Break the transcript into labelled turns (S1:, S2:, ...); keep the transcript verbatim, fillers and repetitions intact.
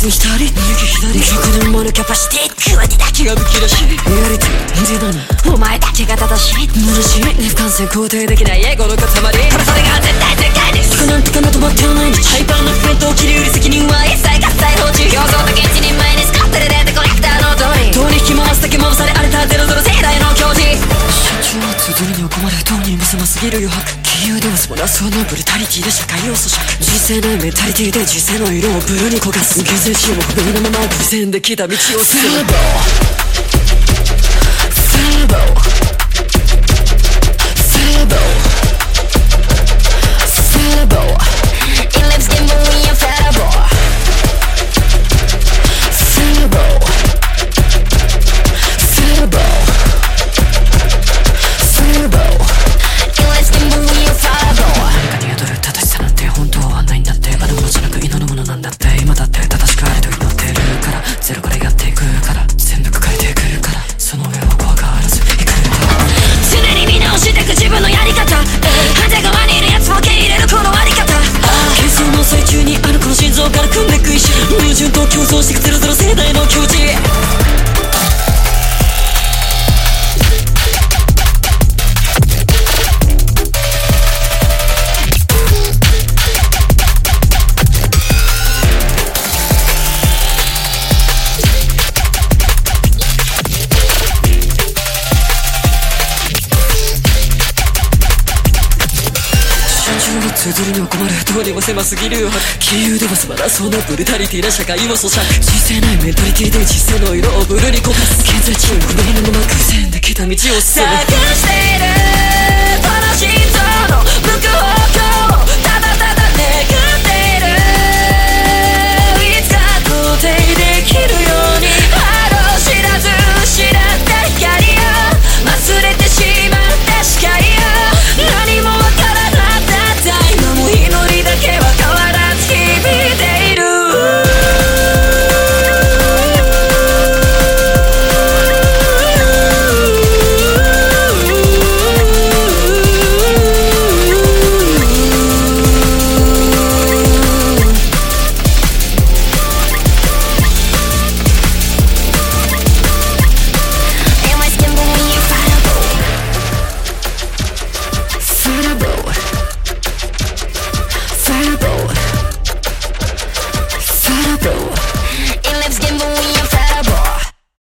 S1: 右左右左極限ものキャパシティクワティだけがむき出しリアリティディナナお前だけが正しい無しい不完全肯定できないエゴの塊ただそれが絶対正解ですなんとかまとまってはないんですハイパーなフレントを切り売り責任は一切合切放置表層だけ一人前に使ってるデータコレクターの通り取引回すだけ回され荒れたゼロゼロ世代の教示社長は綴りにお困る当人見せますぎる余白杞憂ではスモラスのブルタリティで社会を咀嚼人生ないメンタリティで人生の色をブルーに焦がす現在地を不明のまま偶然できた道を進む矛盾と競争してくゼロゼロ世代の境地綴りにお困るどうにも狭すぎる杞憂ではすまなそうなブルタリティな社会を咀嚼人生ないメンタリティで人生の色をブルーに焦がす現在地を不明のまま偶然できた道を進む探して